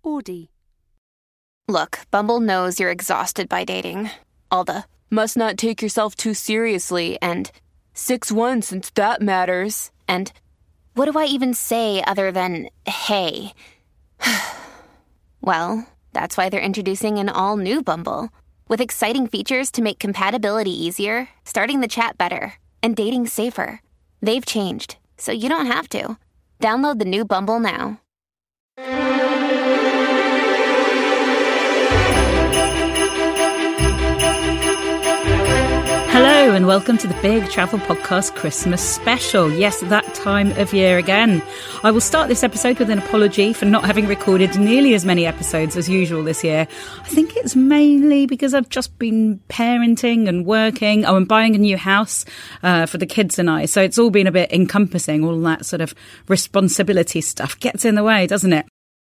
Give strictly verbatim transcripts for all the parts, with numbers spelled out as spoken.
Audi. Look, Bumble knows you're exhausted by dating. All the, must not take yourself too seriously, and six one since that matters, and what do I even say other than, hey? Well, that's why they're introducing an all-new Bumble, with exciting features to make compatibility easier, starting the chat better, and dating safer. They've changed, so you don't have to. Download the new Bumble now. Hello and welcome to the Big Travel Podcast Christmas Special. Yes, that time of year again. I will start this episode with an apology for not having recorded nearly as many episodes as usual this year. I think it's mainly because I've just been parenting and working. Oh, I'm buying a new house uh, for the kids and I. So it's all been a bit encompassing. All that sort of responsibility stuff gets in the way, doesn't it?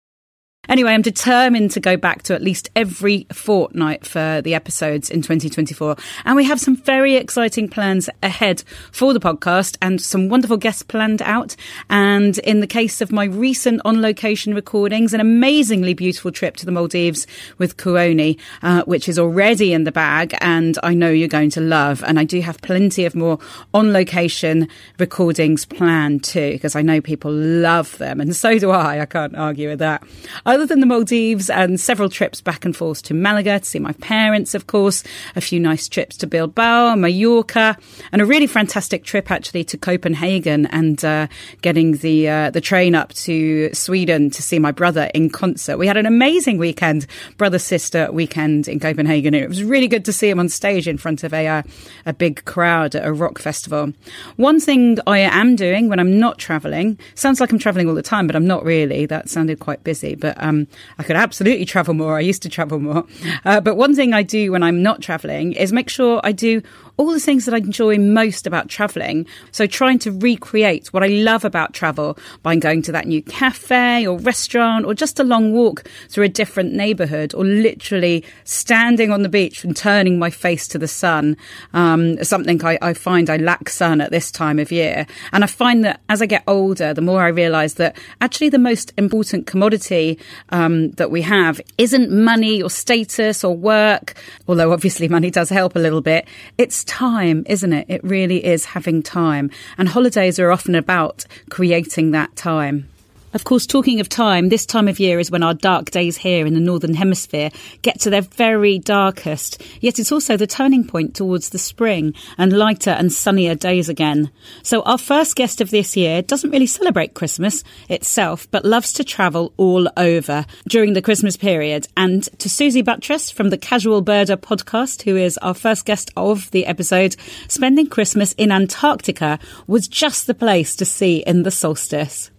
Anyway, I'm determined to go back to at least every fortnight for the episodes in twenty twenty-four. And we have some very exciting plans ahead for the podcast and some wonderful guests planned out. And in the case of my recent on-location recordings, an amazingly beautiful trip to the Maldives with Kuoni, uh, which is already in the bag and I know you're going to love. And I do have plenty of more on-location recordings planned too, because I know people love them. And so do I. I can't argue with that. Other than the Maldives and several trips back and forth to Malaga to see my parents, of course, a few nice trips to Bilbao, Mallorca, and a really fantastic trip actually to Copenhagen and uh, getting the uh, the train up to Sweden to see my brother in concert. We had an amazing weekend, brother-sister weekend in Copenhagen. And it was really good to see him on stage in front of a, uh, a big crowd at a rock festival. One thing I am doing when I'm not travelling, sounds like I'm travelling all the time, but I'm not really. That sounded quite busy, but Um, I could absolutely travel more. I used to travel more. Uh, but one thing I do when I'm not traveling is make sure I do all the things that I enjoy most about traveling. So trying to recreate what I love about travel by going to that new cafe or restaurant or just a long walk through a different neighbourhood or literally standing on the beach and turning my face to the sun. Um, something I, I find I lack sun at this time of year. And I find that as I get older, the more I realise that actually the most important commodity um, that we have isn't money or status or work, although obviously money does help a little bit. It's time, isn't it? It really is having time. And holidays are often about creating that time. Of course, talking of time, this time of year is when our dark days here in the Northern Hemisphere get to their very darkest. Yet it's also the turning point towards the spring and lighter and sunnier days again. So our first guest of this year doesn't really celebrate Christmas itself, but loves to travel all over during the Christmas period. And to Susie Buttress from the Casual Birder podcast, who is our first guest of the episode, spending Christmas in Antarctica was just the place to see in the solstice.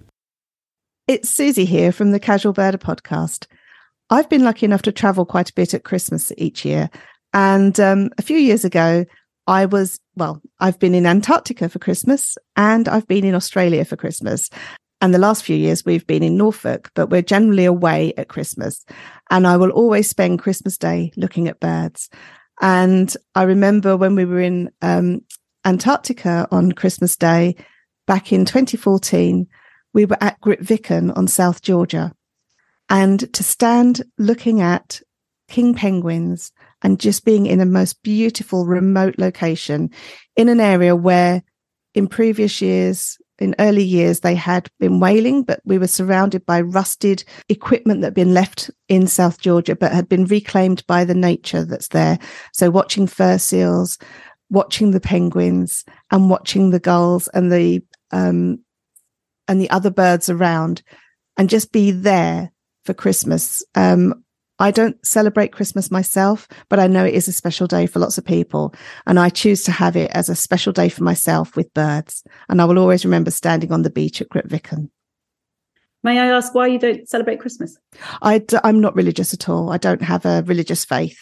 It's Susie here from the Casual Birder podcast. I've been lucky enough to travel quite a bit at Christmas each year. And um, a few years ago, I was, well, I've been in Antarctica for Christmas and I've been in Australia for Christmas. And the last few years we've been in Norfolk, but we're generally away at Christmas. And I will always spend Christmas Day looking at birds. And I remember when we were in um, Antarctica on Christmas Day back in twenty fourteen, we were at Grytviken on South Georgia, and to stand looking at king penguins and just being in a most beautiful remote location in an area where in previous years, in early years, they had been whaling, but we were surrounded by rusted equipment that had been left in South Georgia, but had been reclaimed by the nature that's there. So watching fur seals, watching the penguins and watching the gulls and the, um, and the other birds around and just be there for Christmas. Um, I don't celebrate Christmas myself, but I know it is a special day for lots of people. And I choose to have it as a special day for myself with birds. And I will always remember standing on the beach at Grytviken. May I ask why you don't celebrate Christmas? I, I'm not religious at all. I don't have a religious faith.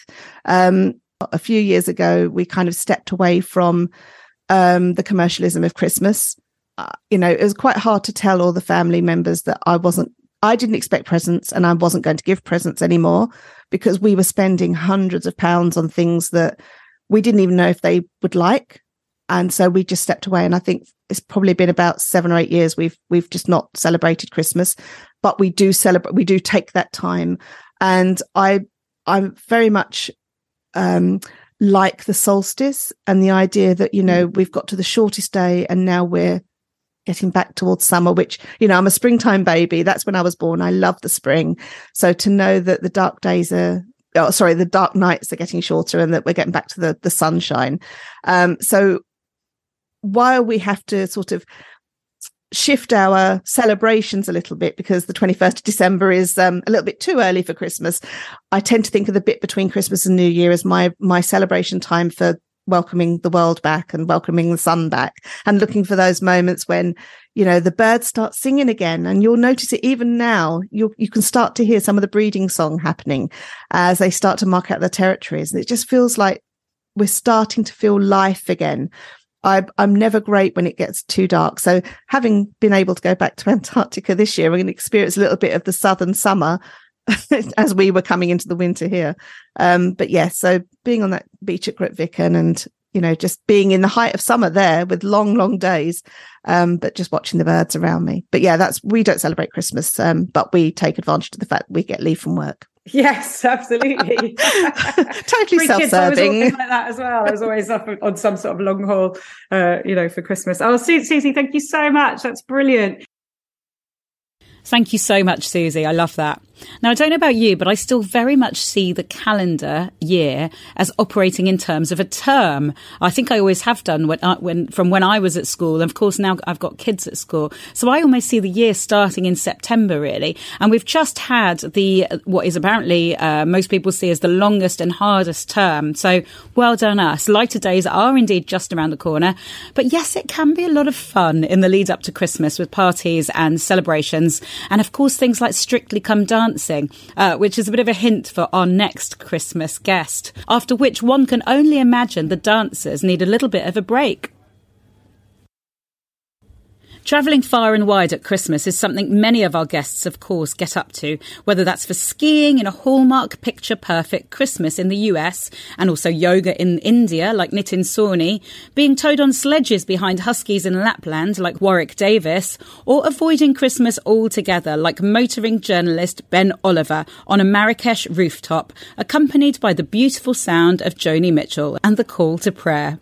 Um, a few years ago, we kind of stepped away from um, the commercialism of Christmas. Uh, you know, it was quite hard to tell all the family members that I wasn't, I didn't expect presents and I wasn't going to give presents anymore because we were spending hundreds of pounds on things that we didn't even know if they would like. and so we just stepped away. And I think it's probably been about seven or eight years we've we've just not celebrated Christmas, but we do celebrate. We do take that time, and I I'm very much um, like the solstice and the idea that, you know, we've got to the shortest day, and now we're getting back towards summer, which, you know, I'm a springtime baby. That's when I was born. I love the spring. So to know that the dark days are, oh, sorry, the dark nights are getting shorter, and that we're getting back to the, the sunshine. Um, so while we have to sort of shift our celebrations a little bit, because the twenty-first of December is um, a little bit too early for Christmas, I tend to think of the bit between Christmas and New Year as my my celebration time for welcoming the world back and welcoming the sun back, and looking for those moments when, you know, the birds start singing again. And you'll notice it even now. You you can start to hear some of the breeding song happening as they start to mark out their territories. And it just feels like we're starting to feel life again. I, I'm never great when it gets too dark. So having been able to go back to Antarctica this year, we're going to experience a little bit of the southern summer as we were coming into the winter here. Um, but yes, yeah, so being on that beach at Grytviken, and, you know, just being in the height of summer there with long, long days, um, but just watching the birds around me. But yeah, that's, we don't celebrate Christmas, um, but we take advantage of the fact that we get leave from work. Yes, absolutely. Totally self-serving. Like that as well. I was always up on some sort of long haul, uh, you know, for Christmas. Oh, Susie, thank you so much. That's brilliant. Thank you so much, Susie. I love that. Now, I don't know about you, but I still very much see the calendar year as operating in terms of a term. I think I always have done when, when from when I was at school. And of course, now I've got kids at school. So I almost see the year starting in September, really. And we've just had the, what is apparently, uh, most people see as the longest and hardest term. So well done us. Lighter days are indeed just around the corner. But yes, it can be a lot of fun in the lead up to Christmas with parties and celebrations. And of course, things like Strictly Come Dancing, uh, which is a bit of a hint for our next Christmas guest, after which one can only imagine the dancers need a little bit of a break. Travelling far and wide at Christmas is something many of our guests, of course, get up to, whether that's for skiing in a hallmark picture-perfect Christmas in the U S, and also yoga in India, like Nitin Sawhney, being towed on sledges behind huskies in Lapland, like Warwick Davis, or avoiding Christmas altogether, like motoring journalist Ben Oliver on a Marrakesh rooftop, accompanied by the beautiful sound of Joni Mitchell and the call to prayer.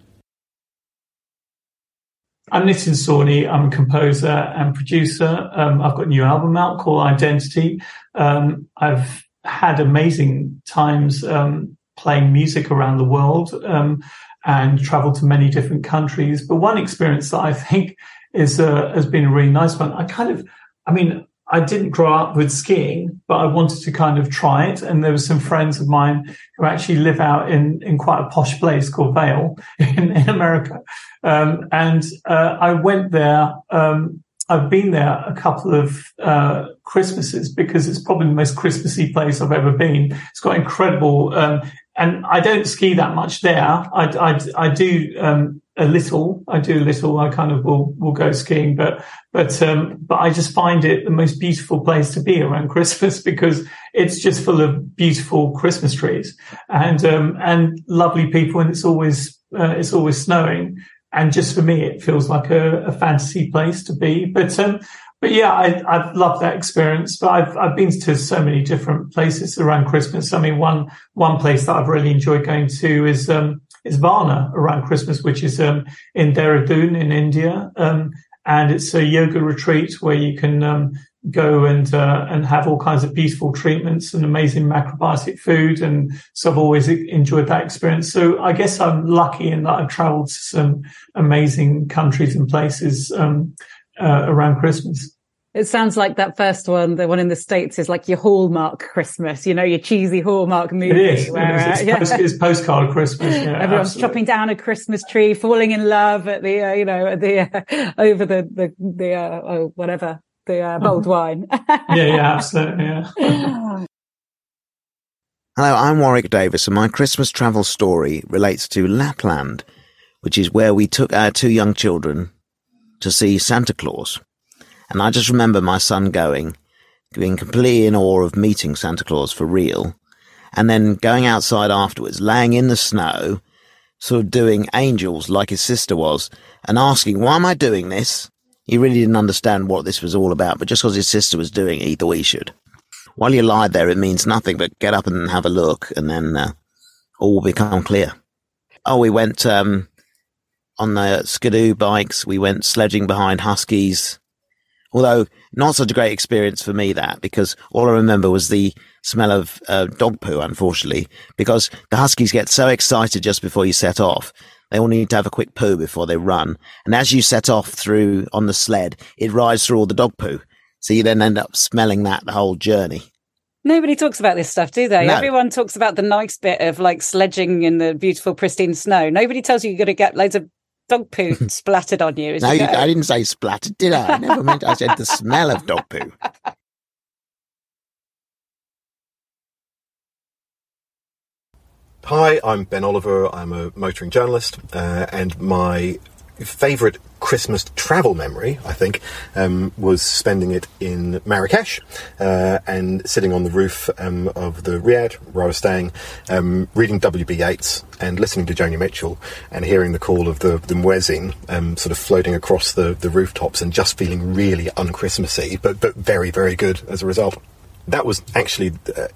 I'm Nitin Sawhney. I'm a composer and producer. Um, I've got a new album out called Identity. Um, I've had amazing times um, playing music around the world um, and traveled to many different countries. But one experience that I think is uh, has been a really nice one. I kind of, I mean, I didn't grow up with skiing, but I wanted to kind of try it. And there were some friends of mine who actually live out in, in quite a posh place called Vail in, in America. Um, and uh, I went there. Um, I've been there a couple of uh, Christmases because it's probably the most Christmassy place I've ever been. It's got incredible, um, and I don't ski that much there. I, I, I do um, a little. I do a little. I kind of will will go skiing, but but um, but I just find it the most beautiful place to be around Christmas because it's just full of beautiful Christmas trees and um, and lovely people, and it's always uh, it's always snowing. And just for me, it feels like a, a fantasy place to be. But, um, but yeah, I, I've loved that experience. But I've, I've been to so many different places around Christmas. I mean, one, one place that I've really enjoyed going to is, um, is Varna around Christmas, which is, um, in Dehradun in India. Um, and it's a yoga retreat where you can, um, go and, uh, and have all kinds of beautiful treatments and amazing macrobiotic food. And so I've always enjoyed that experience. So I guess I'm lucky in that I've traveled to some amazing countries and places, um, uh, around Christmas. It sounds like that first one, the one in the States, is like your Hallmark Christmas, you know, your cheesy Hallmark movie. It is. Where, it is. It's, uh, yeah. post, it's postcard Christmas. Yeah, everyone's absolutely. chopping down a Christmas tree, falling in love at the, uh, you know, at the, uh, over the, the, the, uh, oh, whatever. The uh, bold wine. yeah, yeah, absolutely. Yeah. Hello, I'm Warwick Davis, and my Christmas travel story relates to Lapland, which is where we took our two young children to see Santa Claus. And I just remember my son going, being completely in awe of meeting Santa Claus for real, and then going outside afterwards, laying in the snow, sort of doing angels like his sister was and asking, why am I doing this? He really didn't understand what this was all about, but just because his sister was doing it, he thought he should. While you lie there, it means nothing, but get up and have a look, and then uh, all will become clear. Oh, we went um, on the Skidoo bikes. We went sledging behind huskies. Although not such a great experience for me, that, because all I remember was the smell of uh, dog poo, unfortunately, because the huskies get so excited just before you set off. They all need to have a quick poo before they run. And as you set off through on the sled, it rides through all the dog poo. So you then end up smelling that the whole journey. Nobody talks about this stuff, do they? No. Everyone talks about the nice bit of like sledging in the beautiful, pristine snow. Nobody tells you you're going to get loads of dog poo splattered on you. As No, you you, go. I didn't say splattered, did I? I never meant. I said the smell of dog poo. Hi, I'm Ben Oliver. I'm a motoring journalist, uh, and my favourite Christmas travel memory, I think, um, was spending it in Marrakesh uh, and sitting on the roof um, of the Riad, where I was staying, um, reading W B Yeats and listening to Joni Mitchell and hearing the call of the, the muezzin um, sort of floating across the, the rooftops and just feeling really un-Christmassy, but, but very, very good as a result. That was actually... Uh,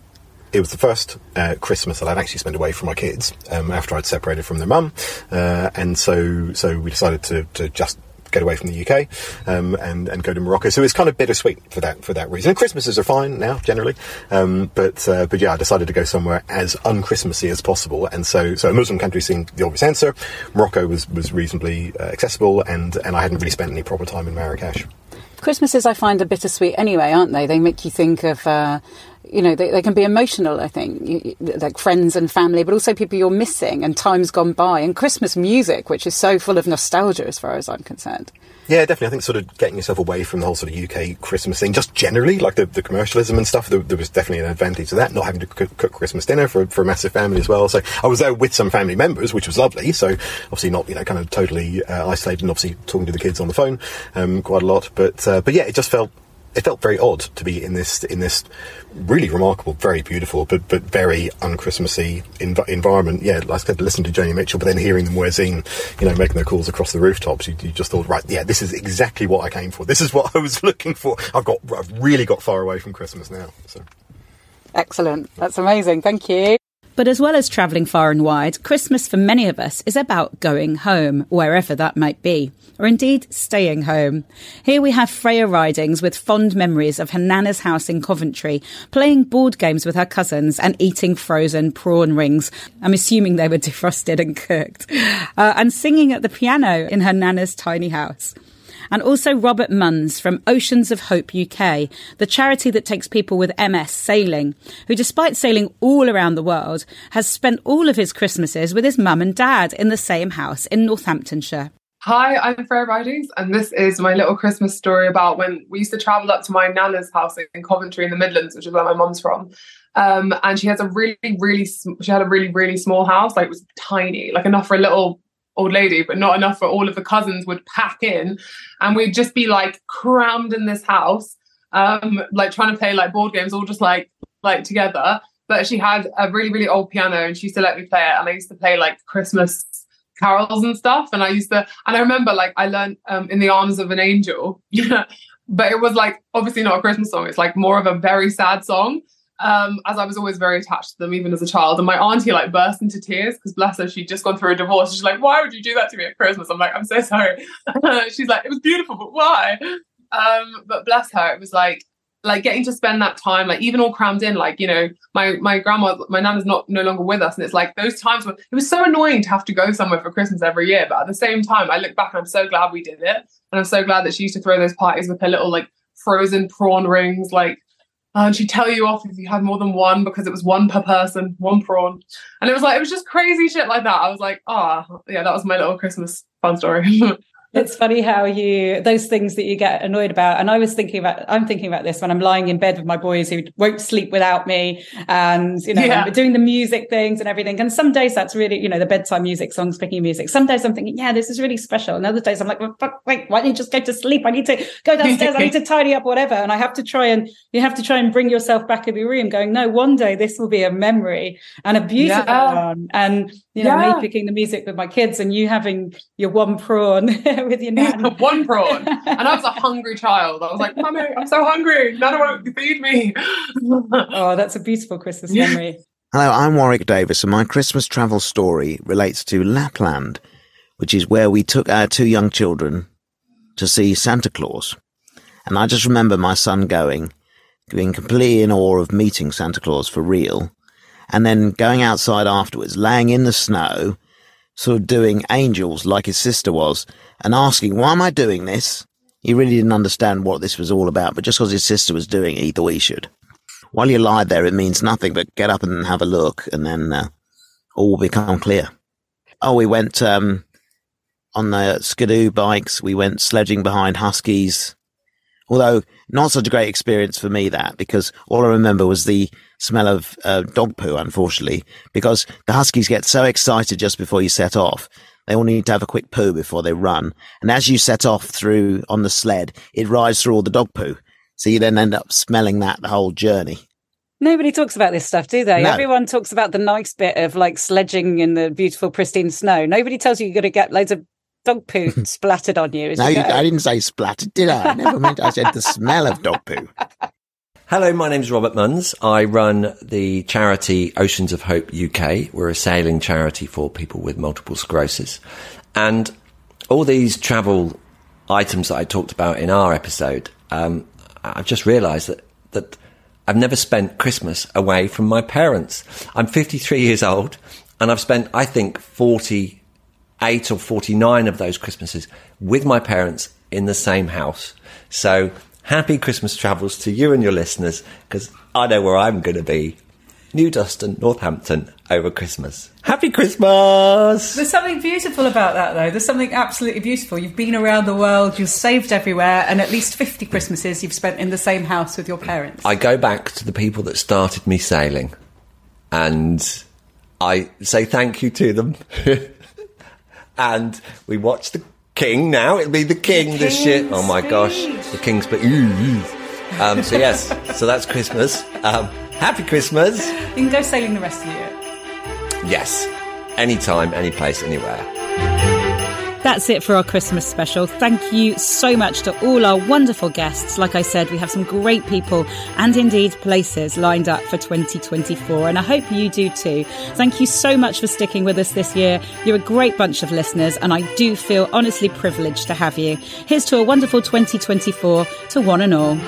It was the first uh, Christmas that I'd actually spent away from my kids um, after I'd separated from their mum, uh, and so so we decided to, to just get away from the U K um, and and go to Morocco. So it's kind of bittersweet for that for that reason. And Christmases are fine now generally, um, but uh, but yeah, I decided to go somewhere as un-Christmassy as possible, and so so a Muslim country seemed the obvious answer. Morocco was was reasonably uh, accessible, and and I hadn't really spent any proper time in Marrakesh. Christmases, I find, are bittersweet anyway, aren't they? They make you think of, uh, you know, they, they can be emotional, I think, you, like friends and family, but also people you're missing and times gone by. And Christmas music, which is so full of nostalgia as far as I'm concerned. Yeah, definitely. I think sort of getting yourself away from the whole sort of U K Christmas thing, just generally, like the, the commercialism and stuff, there, there was definitely an advantage to that, not having to cook, cook Christmas dinner for, for a massive family as well. So I was there with some family members, which was lovely. So obviously not, you know, kind of totally uh, isolated, and obviously talking to the kids on the phone um, quite a lot. But uh, but yeah, it just felt... It felt very odd to be in this in this really remarkable, very beautiful, but but very un-Christmassy env- environment. Yeah, like I said, listening to Joni Mitchell, but then hearing the muezzin, you know, making their calls across the rooftops, you, you just thought, right, yeah, this is exactly what I came for. This is what I was looking for. I've got, I've really got far away from Christmas now. So. Excellent. That's amazing. Thank you. But as well as travelling far and wide, Christmas for many of us is about going home, wherever that might be, or indeed staying home. Here we have Freya Ridings with fond memories of her nana's house in Coventry, playing board games with her cousins and eating frozen prawn rings. I'm assuming they were defrosted and cooked. Uh, and singing at the piano in her nana's tiny house. And also Robert Munns from Oceans of Hope U K, the charity that takes people with M S sailing, who, despite sailing all around the world, has spent all of his Christmases with his mum and dad in the same house in Northamptonshire. Hi, I'm Freya Ridings, and this is my little Christmas story about when we used to travel up to my nana's house in Coventry in the Midlands, which is where my mum's from. Um, and she has a really, really, she had a really, really small house. Like, it was tiny, like enough for a little old lady, but not enough for all of the cousins would pack in, and we'd just be like crammed in this house, um, like trying to play like board games, all just like like together. But she had a really, really old piano, and she used to let me play it, and I used to play like Christmas carols and stuff. And I used to, and I remember like I learned um, In the Arms of an Angel, yeah, but it was like obviously not a Christmas song. It's like more of a very sad song. Um, as I was always very attached to them, even as a child. And my auntie like burst into tears because, bless her, she'd just gone through a divorce. She's like, why would you do that to me at Christmas? I'm like, I'm so sorry. She's like, it was beautiful, but why? Um, but bless her, it was like, like getting to spend that time, like even all crammed in, like, you know, my, my grandma, my nana's not no longer with us. And it's like those times where it was so annoying to have to go somewhere for Christmas every year. But at the same time, I look back and I'm so glad we did it. And I'm so glad that she used to throw those parties with her little like frozen prawn rings, like, Uh, and she'd tell you off if you had more than one because it was one per person, one prawn. And it was like, it was just crazy shit like that. I was like, ah, oh, yeah, that was my little Christmas fun story. It's funny how you, those things that you get annoyed about. And I was thinking about, I'm thinking about this when I'm lying in bed with my boys who won't sleep without me, and, you know, yeah. doing the music things and everything. And some days that's really, you know, the bedtime music, songs, picking music. Some days I'm thinking, yeah, this is really special. And other days I'm like, well, fuck, wait, why don't you just go to sleep? I need to go downstairs. I need to tidy up, whatever. And I have to try and, you have to try and bring yourself back in the room going, no, one day this will be a memory and a beautiful yeah. one. And, You know, Yeah. me picking the music with my kids and you having your one prawn with your nan. One prawn. And I was a hungry child. I was like, Mummy, I'm so hungry. Nana won't feed me. Oh, that's a beautiful Christmas memory. Hello, I'm Warwick Davis, and my Christmas travel story relates to Lapland, which is where we took our two young children to see Santa Claus. And I just remember my son going, being completely in awe of meeting Santa Claus for real, and then going outside afterwards, laying in the snow, sort of doing angels like his sister was, and asking, why am I doing this? He really didn't understand what this was all about, but just because his sister was doing it, he thought he should. While you lie there, it means nothing but get up and have a look, and then uh, all will become clear. Oh, we went um, on the Skidoo bikes, we went sledging behind huskies, although not such a great experience for me, that, because all I remember was the smell of uh, dog poo, unfortunately, because the huskies get so excited just before you set off. They all need to have a quick poo before they run. And as you set off through on the sled, it rides through all the dog poo. So you then end up smelling that the whole journey. Nobody talks about this stuff, do they? No. Everyone talks about the nice bit of like sledging in the beautiful, pristine snow. Nobody tells you you're going to get loads of dog poo splattered on you. As No, you you, go. I didn't say splattered, did I? I never meant, I said the smell of dog poo. Hello, my name's Robert Munns. I run the charity Oceans of Hope U K. We're a sailing charity for people with multiple sclerosis. And all these travel items that I talked about in our episode, um, I've just realised that, that I've never spent Christmas away from my parents. I'm fifty-three years old and I've spent, I think, forty-eight or forty-nine of those Christmases with my parents in the same house. So happy Christmas travels to you and your listeners, because I know where I'm going to be. New Dustin, Northampton, over Christmas. Happy Christmas! There's something beautiful about that, though. There's something absolutely beautiful. You've been around the world, you've saved everywhere, and at least fifty Christmases you've spent in the same house with your parents. I go back to the people that started me sailing, and I say thank you to them. And we watch the King now. It'll be the King, The this shit. King's Oh my gosh, speech. the King's but um, so yes, so that's Christmas. Um, happy Christmas. You can go sailing the rest of the year. Yes, anytime, any place, anywhere. That's it for our Christmas special. Thank you so much to all our wonderful guests. Like I said, we have some great people and indeed places lined up for twenty twenty-four, and I hope you do too. Thank you so much for sticking with us this year. You're a great bunch of listeners, and I do feel honestly privileged to have you. Here's to a wonderful twenty twenty-four to one and all.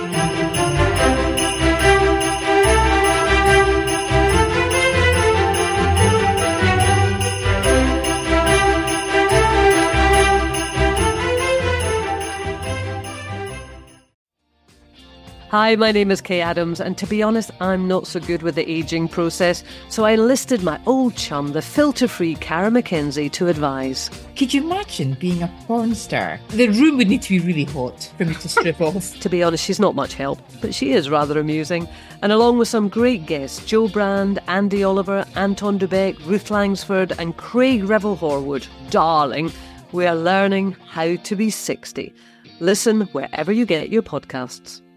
Hi, my name is Kay Adams, and to be honest, I'm not so good with the ageing process, so I enlisted my old chum, the filter-free Cara McKenzie, to advise. Could you imagine being a porn star? The room would need to be really hot for me to strip off. To be honest, she's not much help, but she is rather amusing. And along with some great guests, Joe Brand, Andy Oliver, Anton Dubeck, Ruth Langsford and Craig Revel-Horwood, darling, we are learning how to be sixty. Listen wherever you get your podcasts.